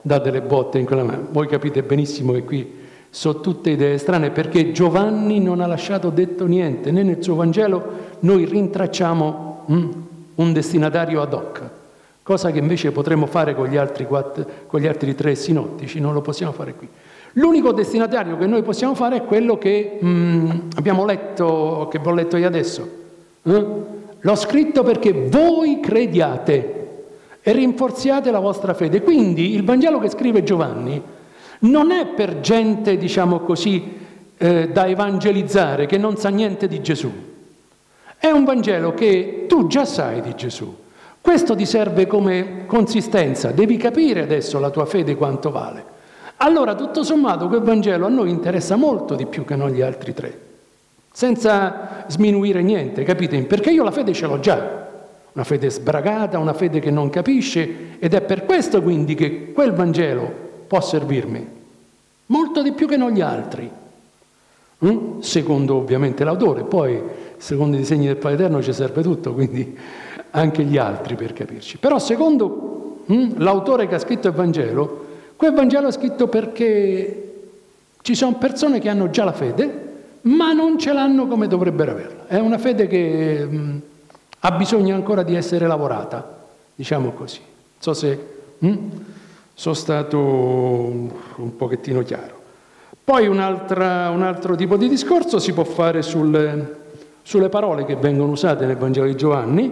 dà delle botte in quella mano. Voi capite benissimo che qui sono tutte idee strane, perché Giovanni non ha lasciato detto niente, né nel suo Vangelo noi rintracciamo un destinatario ad hoc, cosa che invece potremmo fare con gli altri 3 sinottici, non lo possiamo fare qui. L'unico destinatario che noi possiamo fare è quello che abbiamo letto, che vi ho letto io adesso. L'ho scritto perché voi crediate e rinforziate la vostra fede. Quindi il Vangelo che scrive Giovanni non è per gente, diciamo così, da evangelizzare, che non sa niente di Gesù. È un Vangelo che tu già sai di Gesù. Questo ti serve come consistenza. Devi capire adesso la tua fede quanto vale. Allora, tutto sommato, quel Vangelo a noi interessa molto di più che non gli altri 3. Senza sminuire niente, capite? Perché io la fede ce l'ho già. Una fede sbragata, una fede che non capisce, ed è per questo quindi che quel Vangelo può servirmi molto di più che non gli altri, secondo ovviamente l'autore. Poi secondo i disegni del Padre Eterno ci serve tutto, quindi anche gli altri, per capirci. Però secondo l'autore che ha scritto il Vangelo, quel Vangelo è scritto perché ci sono persone che hanno già la fede ma non ce l'hanno come dovrebbero averla. È una fede che ha bisogno ancora di essere lavorata, diciamo così. Non so se sono stato un pochettino chiaro. Poi un altro tipo di discorso si può fare sulle parole che vengono usate nel Vangelo di Giovanni,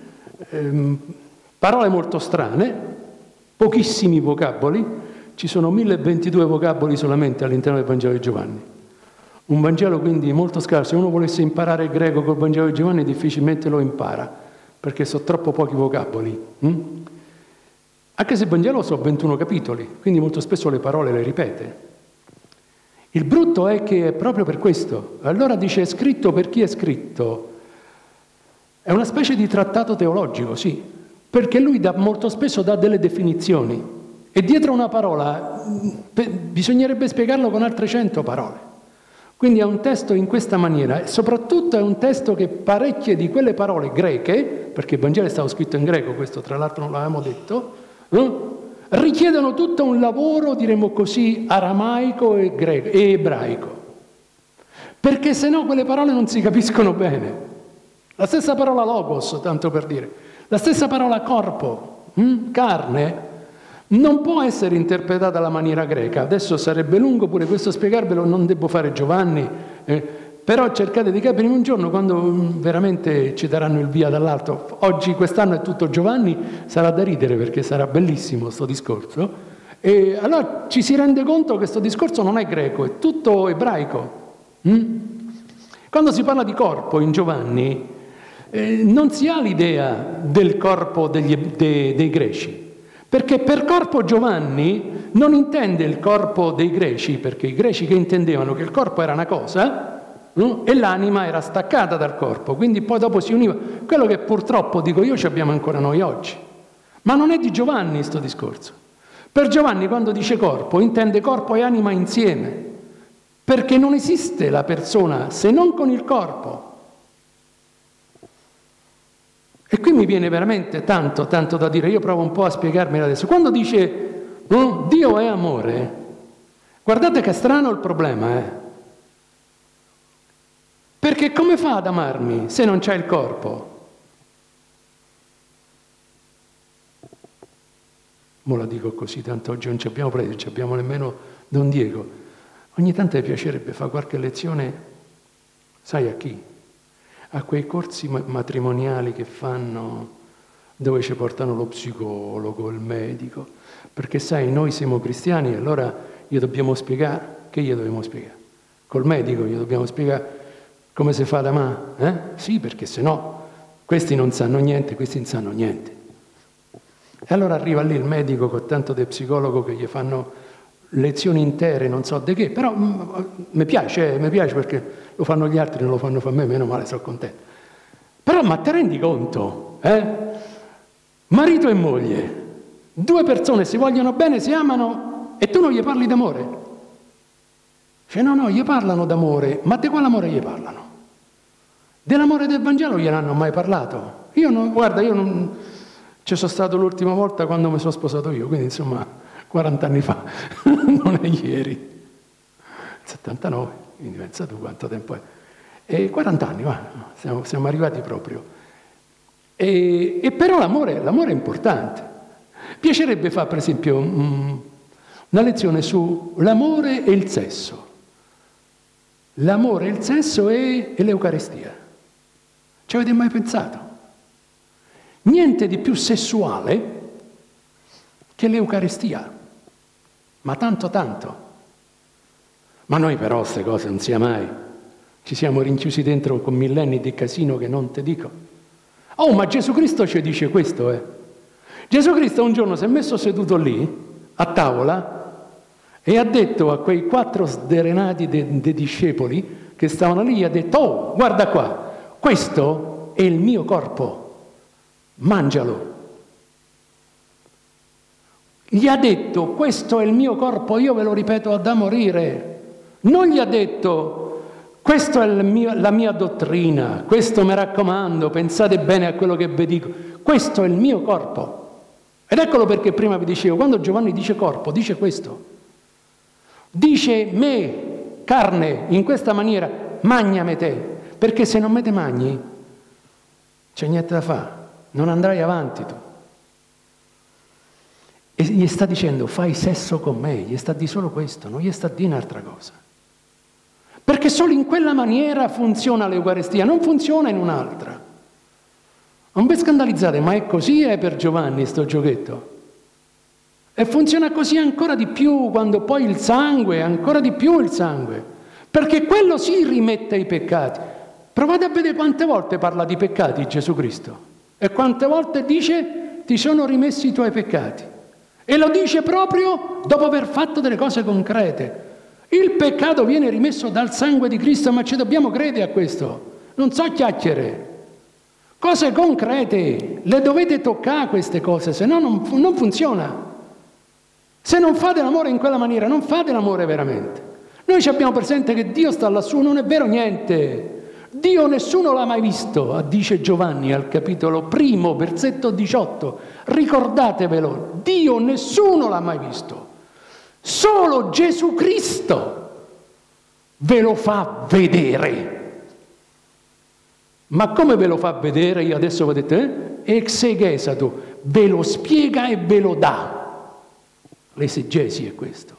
parole molto strane, pochissimi vocaboli, ci sono 1022 vocaboli solamente all'interno del Vangelo di Giovanni. Un Vangelo quindi molto scarso. Se uno volesse imparare il greco col Vangelo di Giovanni difficilmente lo impara, perché sono troppo pochi vocaboli. Anche se il Vangelo sono 21 capitoli, quindi molto spesso le parole le ripete. Il brutto è che è proprio per questo. Allora dice: è scritto per chi è scritto. È una specie di trattato teologico, sì, perché lui molto spesso dà delle definizioni e dietro una parola bisognerebbe spiegarlo con altre 100 parole. Quindi è un testo in questa maniera, e soprattutto è un testo che parecchie di quelle parole greche, perché il Vangelo è stato scritto in greco, questo tra l'altro non l'avevamo detto, richiedono tutto un lavoro, diremmo così, aramaico e ebraico, perché sennò quelle parole non si capiscono bene. La stessa parola logos, tanto per dire, la stessa parola corpo, carne, non può essere interpretata alla maniera greca. Adesso sarebbe lungo pure questo spiegarvelo, non devo fare Giovanni, però cercate di capire un giorno, quando veramente ci daranno il via dall'alto. Oggi, quest'anno è tutto Giovanni, sarà da ridere perché sarà bellissimo sto discorso, e allora ci si rende conto che questo discorso non è greco, è tutto ebraico. Quando si parla di corpo in Giovanni non si ha l'idea del corpo dei greci, perché per corpo Giovanni non intende il corpo dei greci, perché i greci che intendevano che il corpo era una cosa e l'anima era staccata dal corpo, quindi poi dopo si univa. Quello che purtroppo, dico io, ci abbiamo ancora noi oggi. Ma non è di Giovanni questo discorso. Per Giovanni, quando dice corpo, intende corpo e anima insieme, perché non esiste la persona se non con il corpo. E qui mi viene veramente tanto da dire, io provo un po' a spiegarmelo adesso. Quando dice Dio è amore, guardate che è strano il problema, perché come fa ad amarmi se non c'è il corpo? Mo la dico così, tanto oggi non ci abbiamo preti, non ci abbiamo nemmeno Don Diego. Ogni tanto mi piacerebbe fare qualche lezione, sai a chi? A quei corsi matrimoniali che fanno, dove ci portano lo psicologo, il medico, perché sai, noi siamo cristiani, allora gli dobbiamo spiegare, che gli dobbiamo spiegare? Col medico gli dobbiamo spiegare come si fa ad amare? Sì, perché sennò questi non sanno niente, questi non sanno niente. E allora arriva lì il medico con tanto del psicologo che gli fanno lezioni intere, non so di che, però mi piace perché lo fanno gli altri, non lo fanno per me, meno male, sono contento. Però ma te rendi conto? Marito e moglie, 2 persone si vogliono bene, si amano e tu non gli parli d'amore? Cioè no, gli parlano d'amore, ma di quale amore gli parlano? Dell'amore del Vangelo gliene hanno mai parlato? Io non ci sono stato l'ultima volta quando mi sono sposato io, quindi insomma 40 anni fa, non è ieri. 79, quindi pensa tu quanto tempo è. E 40 anni, va, siamo arrivati proprio. E però l'amore è importante. Piacerebbe fare, per esempio, una lezione su l'amore e il sesso. L'amore e il sesso e l'Eucaristia. Ci avete mai pensato? Niente di più sessuale che l'Eucaristia. Ma tanto. Ma noi però queste cose non sia mai. Ci siamo rinchiusi dentro con millenni di casino che non te dico. Oh, ma Gesù Cristo ci dice questo, Gesù Cristo un giorno si è messo seduto lì, a tavola, e ha detto a quei 4 sderenati dei discepoli che stavano lì, ha detto: oh, guarda qua, questo è il mio corpo, mangialo. Gli ha detto: questo è il mio corpo, io ve lo ripeto da morire. Non gli ha detto: questa è la mia dottrina, questo mi raccomando, pensate bene a quello che vi dico. Questo è il mio corpo. Ed eccolo perché prima vi dicevo, quando Giovanni dice corpo, dice questo. Dice me, carne, in questa maniera, magname te, perché se non me te magni, c'è niente da fare, non andrai avanti tu. E gli sta dicendo: fai sesso con me, gli sta di solo questo, non gli sta di un'altra cosa. Perché solo in quella maniera funziona l'Eucaristia, non funziona in un'altra. Non vi scandalizzate, ma è così per Giovanni sto giochetto. E funziona così ancora di più quando poi il sangue, ancora di più il sangue. Perché quello si rimette ai peccati. Provate a vedere quante volte parla di peccati Gesù Cristo. E quante volte dice: ti sono rimessi i tuoi peccati. E lo dice proprio dopo aver fatto delle cose concrete. Il peccato viene rimesso dal sangue di Cristo, ma ci dobbiamo credere a questo. Non so chiacchiere. Cose concrete, le dovete toccare queste cose, se no non funziona. Se non fate l'amore in quella maniera, non fate l'amore veramente. Noi ci abbiamo presente che Dio sta lassù, non è vero niente. Dio nessuno l'ha mai visto, dice Giovanni al capitolo 1, versetto 18. Ricordatevelo, Dio nessuno l'ha mai visto. Solo Gesù Cristo ve lo fa vedere. Ma come ve lo fa vedere? Io adesso vi ho detto, exegesato, ve lo spiega e ve lo dà. L'esegesi è questo.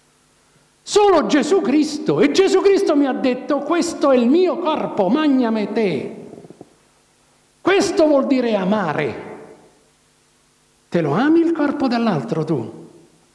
Solo Gesù Cristo. E Gesù Cristo mi ha detto: questo è il mio corpo, magname te. Questo vuol dire amare. Te lo ami il corpo dell'altro tu?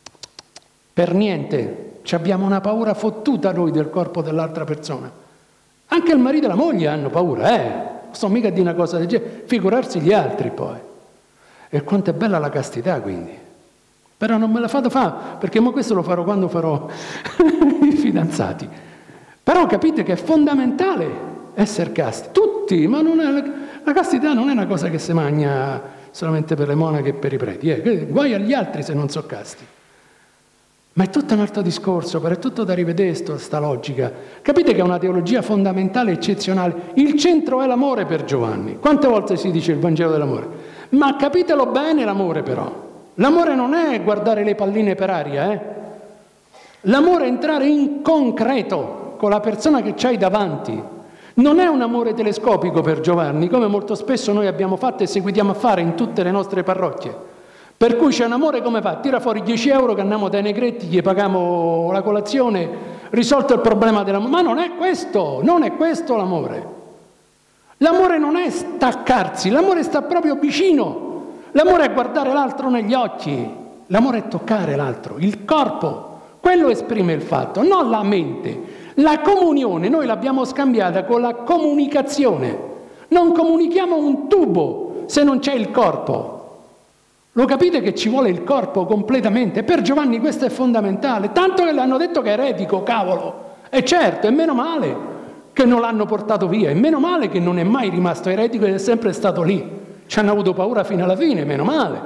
Per niente. Ci abbiamo una paura fottuta noi del corpo dell'altra persona. Anche il marito e la moglie hanno paura, non sto mica di una cosa del genere, figurarsi gli altri poi. E quanto è bella la castità, quindi. Però non me la fate fare, perché questo lo farò quando farò i fidanzati. Però capite che è fondamentale essere casti, tutti, ma la castità non è una cosa che si mangia solamente per le monache e per i preti, guai agli altri se non so casti. Ma è tutto un altro discorso, è tutto da rivedere sta logica. Capite che è una teologia fondamentale, eccezionale. Il centro è l'amore per Giovanni. Quante volte si dice il Vangelo dell'amore? Ma capitelo bene l'amore però. L'amore non è guardare le palline per aria, L'amore è entrare in concreto con la persona che c'hai davanti. Non è un amore telescopico per Giovanni, come molto spesso noi abbiamo fatto e seguiamo a fare in tutte le nostre parrocchie. Per cui c'è un amore come fa? Tira fuori 10 euro che andiamo dai negretti, gli paghiamo la colazione, risolto il problema dell'amore. Ma non è questo l'amore. L'amore non è staccarsi, l'amore sta proprio vicino. L'amore è guardare l'altro negli occhi, l'amore è toccare l'altro, il corpo. Quello esprime il fatto, non la mente. La comunione noi l'abbiamo scambiata con la comunicazione. Non comunichiamo un tubo se non c'è il corpo. Lo capite che ci vuole il corpo completamente? Per Giovanni questo è fondamentale, tanto che le hanno detto che è eretico, cavolo. E certo, è meno male che non l'hanno portato via, è meno male che non è mai rimasto eretico ed è sempre stato lì. Ci hanno avuto paura fino alla fine, meno male.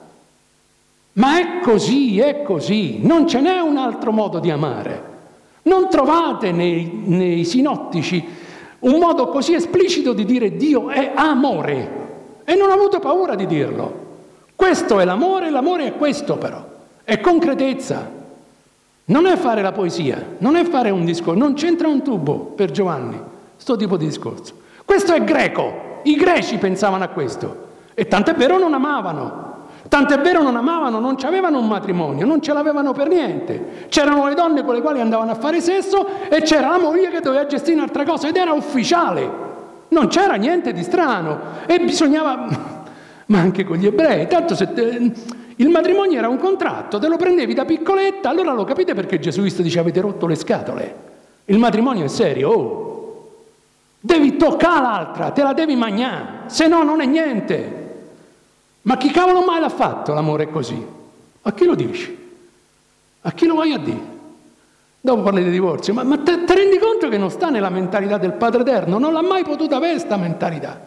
Ma è così, non ce n'è un altro modo di amare. Non trovate nei sinottici un modo così esplicito di dire Dio è amore. E non ho avuto paura di dirlo. Questo è l'amore è questo però. è concretezza, non è fare la poesia, non è fare un discorso, non c'entra un tubo per Giovanni, sto tipo di discorso. Questo è greco, i greci pensavano a questo, e tant'è vero non amavano. Tant'è vero non amavano, non avevano un matrimonio, non ce l'avevano per niente. C'erano le donne con le quali andavano a fare sesso e c'era la moglie che doveva gestire un'altra cosa ed era ufficiale. Non c'era niente di strano e bisognava, ma anche con gli ebrei, tanto il matrimonio era un contratto, te lo prendevi da piccoletta, allora lo capite perché Gesù Cristo dice avete rotto le scatole. Il matrimonio è serio, oh. Devi toccare l'altra, te la devi mangiare, se no non è niente. Ma chi cavolo mai l'ha fatto l'amore così? A chi lo dici? A chi lo vai a dire? Dopo parli di divorzio, ma te rendi conto che non sta nella mentalità del Padre Eterno? Non l'ha mai potuta avere questa mentalità.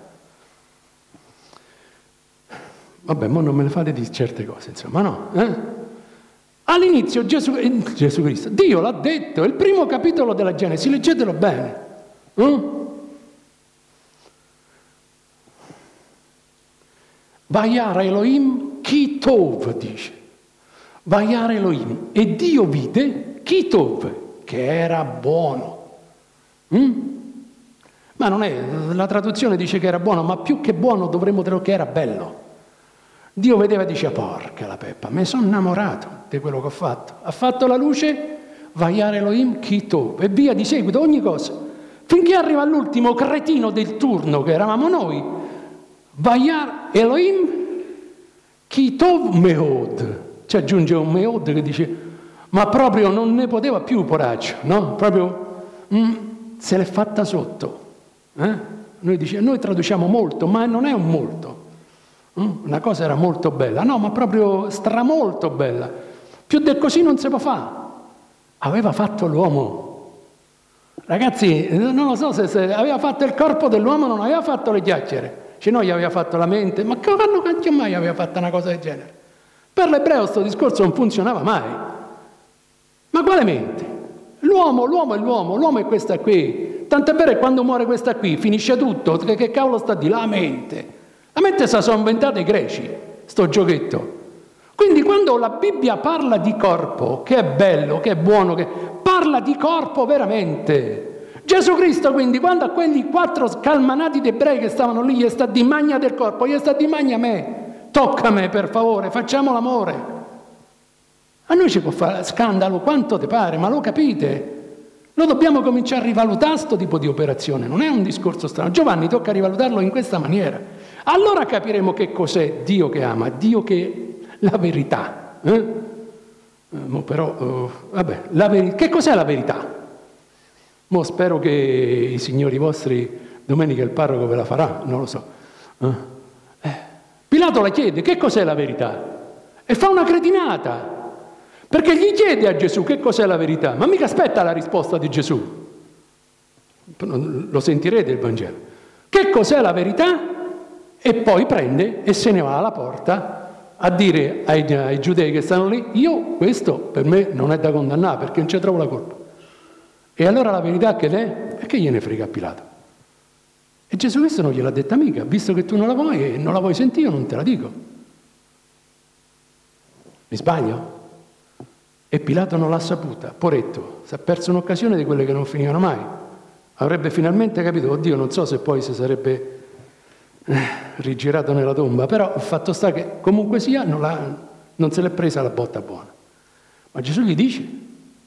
Vabbè, mo non me ne fate di certe cose, insomma, no? All'inizio Gesù Cristo, Dio l'ha detto, è il primo capitolo della Genesi, leggetelo bene. Vayar Elohim ki tov, dice. Vayar Elohim. E Dio vide ki tov, che era buono. Ma non è, la traduzione dice che era buono, ma più che buono dovremmo dire che era bello. Dio vedeva e dice, porca la peppa, mi sono innamorato di quello che ho fatto. Ha fatto la luce, Vayar Elohim ki tov, e via di seguito ogni cosa. Finché arriva all'ultimo cretino del turno, che eravamo noi, Vayar Elohim ki tov meod, ci aggiunge un meod che dice ma proprio non ne poteva più poraccio, no? Proprio se l'è fatta sotto. Noi traduciamo molto, ma non è un molto. Una cosa era molto bella, no, ma proprio stramolto bella. Più di così non si può fare. Aveva fatto l'uomo. Ragazzi, non lo so se aveva fatto il corpo dell'uomo, non aveva fatto le chiacchiere. No, gli aveva fatto la mente, ma quando mai aveva fatto una cosa del genere? Per l'ebreo questo discorso non funzionava mai. Ma quale mente? L'uomo è l'uomo è questa qui. Tant'è vero che quando muore questa qui finisce tutto. Che cavolo sta di là? La mente. La mente se la sono inventata i greci, sto giochetto. Quindi quando la Bibbia parla di corpo, che è bello, che è buono, che parla di corpo veramente. Gesù Cristo quindi quando a quelli 4 scalmanati d'ebrei che stavano lì gli sta di magna del corpo, gli sta di magna me, tocca me per favore, facciamo l'amore. A noi ci può fare scandalo quanto ti pare, ma lo capite? Lo dobbiamo cominciare a rivalutare sto tipo di operazione, non è un discorso strano. Giovanni tocca rivalutarlo in questa maniera. Allora capiremo che cos'è Dio che ama, Dio che la verità. Però, che cos'è la verità? Mo spero che i signori vostri domenica il parroco ve la farà, non lo so. Pilato la chiede, che cos'è la verità? E fa una cretinata, perché gli chiede a Gesù che cos'è la verità, ma mica aspetta la risposta di Gesù. Lo sentirete il Vangelo. Che cos'è la verità? E poi prende e se ne va alla porta a dire ai giudei che stanno lì, io questo per me non è da condannare perché non ci trovo la colpa. E allora la verità che è? E che gliene frega a Pilato? E Gesù Cristo non gliel'ha detta mica, visto che tu non la vuoi e non la vuoi sentire, io non te la dico. Mi sbaglio? E Pilato non l'ha saputa, poretto, si è perso un'occasione di quelle che non finivano mai. Avrebbe finalmente capito, oddio, non so se poi si sarebbe rigirato nella tomba, però il fatto sta che comunque sia non se l'è presa la botta buona. Ma Gesù gli dice,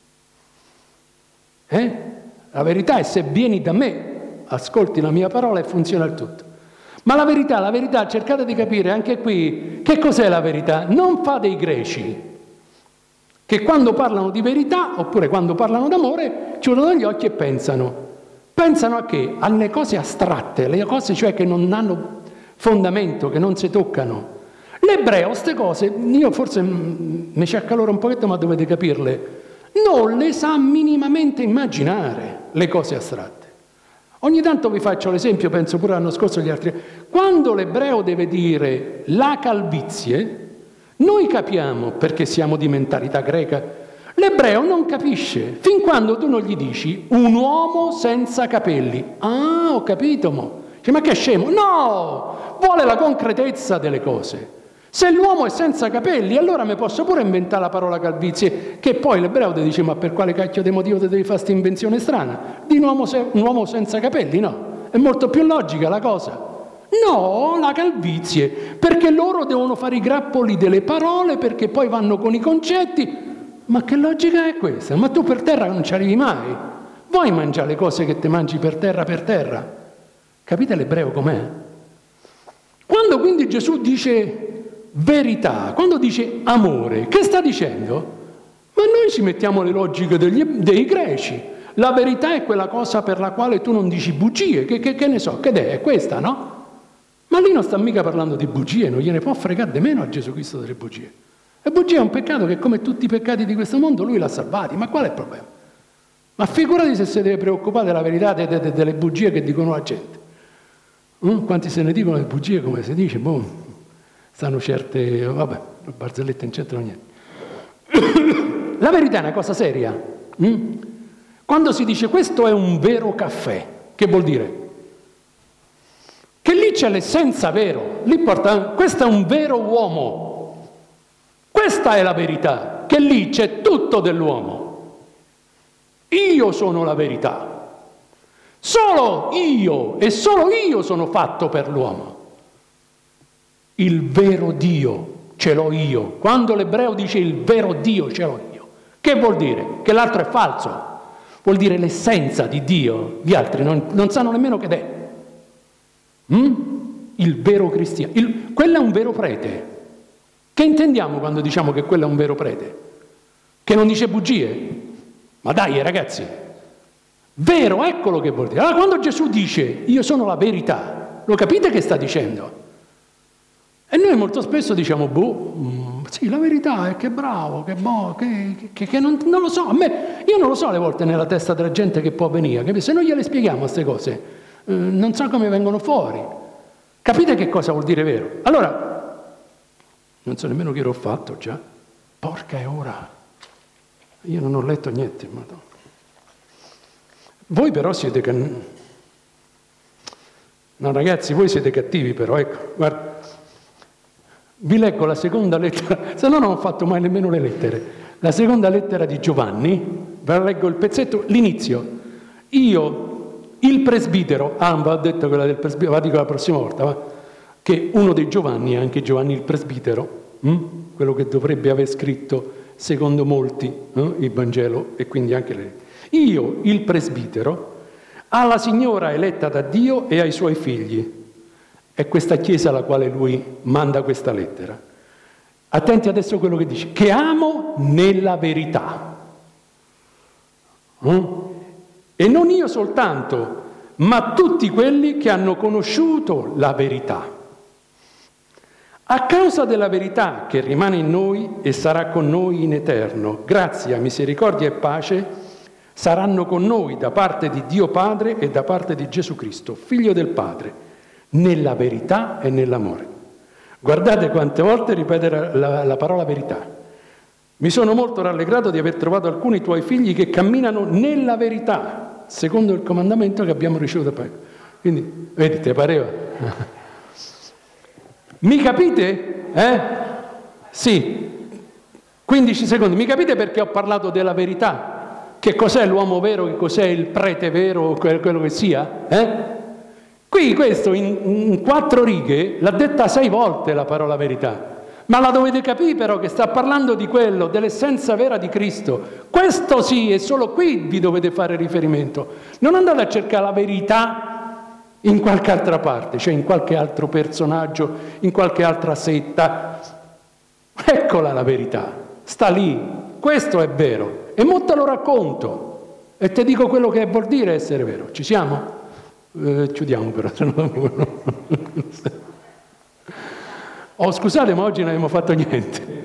la verità è se vieni da me, ascolti la mia parola e funziona il tutto. Ma la verità, cercate di capire anche qui, che cos'è la verità? Non fate i greci, che quando parlano di verità, oppure quando parlano d'amore, chiudono gli occhi e pensano a che? Alle cose astratte, le cose cioè che non hanno fondamento, che non si toccano. L'ebreo, queste cose, io forse mi ci accaloro un pochetto, ma dovete capirle, non le sa minimamente immaginare le cose astratte. Ogni tanto vi faccio l'esempio, penso pure l'anno scorso gli altri. Quando l'ebreo deve dire la calvizie, noi capiamo, perché siamo di mentalità greca, l'ebreo non capisce, fin quando tu non gli dici un uomo senza capelli. Ah, ho capito, mo. Dice, ma che scemo? No! Vuole la concretezza delle cose. Se l'uomo è senza capelli, allora mi posso pure inventare la parola calvizie, che poi l'ebreo ti dice: ma per quale cacchio di motivo ti devi fare questa invenzione strana? Di un uomo senza capelli, no? È molto più logica la cosa. No, la calvizie, perché loro devono fare i grappoli delle parole, perché poi vanno con i concetti. Ma che logica è questa? Ma tu per terra non ci arrivi mai. Vuoi mangiare le cose che ti mangi per terra per terra? Capite l'ebreo com'è? Quando quindi Gesù dice verità, quando dice amore, che sta dicendo? Ma noi ci mettiamo le logiche dei greci. La verità è quella cosa per la quale tu non dici bugie, che ne so, che è questa, no? Ma lì non sta mica parlando di bugie, non gliene può fregare di meno a Gesù Cristo delle bugie. La bugia è un peccato che, come tutti i peccati di questo mondo, lui l'ha salvati. Ma qual è il problema? Ma figurati se si deve preoccupare della verità delle bugie che dicono la gente. Quanti se ne dicono le bugie, come si dice? Boh, stanno certe... Vabbè, barzellette in centro niente. La verità è una cosa seria. Quando si dice questo è un vero caffè, che vuol dire? Che lì c'è l'essenza vero, lì questo è un vero uomo, questa è la verità, che lì c'è tutto dell'uomo. Io sono la verità, solo io e solo io sono fatto per l'uomo. Il vero Dio ce l'ho io. Quando l'ebreo dice il vero Dio ce l'ho io, che vuol dire? Che l'altro è falso, vuol dire l'essenza di Dio, gli altri non sanno nemmeno che è. Il vero cristiano, quello è un vero prete. Che intendiamo quando diciamo che quello è un vero prete? Che non dice bugie? Ma dai ragazzi, vero, eccolo che vuol dire. Allora quando Gesù dice io sono la verità, lo capite che sta dicendo? E noi molto spesso diciamo sì, la verità è che bravo, che boh, che non lo so, io non lo so le volte nella testa della gente che può avvenire, capite? Se non gliele spieghiamo queste cose non so come vengono fuori. Capite che cosa vuol dire vero? Allora, non so nemmeno che l'ho fatto già. Porca è ora. Io non ho letto niente. Madonna. Voi però siete... No ragazzi, voi siete cattivi però, ecco. Guarda, vi leggo la seconda lettera, se no non ho fatto mai nemmeno le lettere. La seconda lettera di Giovanni, ve la leggo il pezzetto, l'inizio. Io... Il presbitero, va detto quella del presbitero, va dico la prossima volta, che uno dei Giovanni è anche Giovanni il presbitero, quello che dovrebbe aver scritto, secondo molti, il Vangelo e quindi anche le lettere. Io, il presbitero, alla signora eletta da Dio e ai suoi figli. È questa chiesa alla quale lui manda questa lettera. Attenti adesso a quello che dice, che amo nella verità. E non io soltanto, ma tutti quelli che hanno conosciuto la verità. A causa della verità che rimane in noi e sarà con noi in eterno, grazia, misericordia e pace saranno con noi da parte di Dio Padre e da parte di Gesù Cristo, Figlio del Padre, nella verità e nell'amore. Guardate quante volte ripete la parola verità. Mi sono molto rallegrato di aver trovato alcuni tuoi figli che camminano nella verità, secondo il comandamento che abbiamo ricevuto da Pai. Quindi, vedi, te pareva? Mi capite? Sì. 15 secondi. Mi capite perché ho parlato della verità? Che cos'è l'uomo vero, che cos'è il prete vero, quello che sia? Qui questo in 4 righe l'ha detta 6 volte la parola verità. Ma la dovete capire però che sta parlando di quello, dell'essenza vera di Cristo. Questo sì, e solo qui vi dovete fare riferimento. Non andate a cercare la verità in qualche altra parte, cioè in qualche altro personaggio, in qualche altra setta. Eccola la verità, sta lì, questo è vero. E mo te lo racconto e ti dico quello che vuol dire essere vero. Ci siamo? Chiudiamo però, se no... Oh, scusate, ma oggi non abbiamo fatto niente.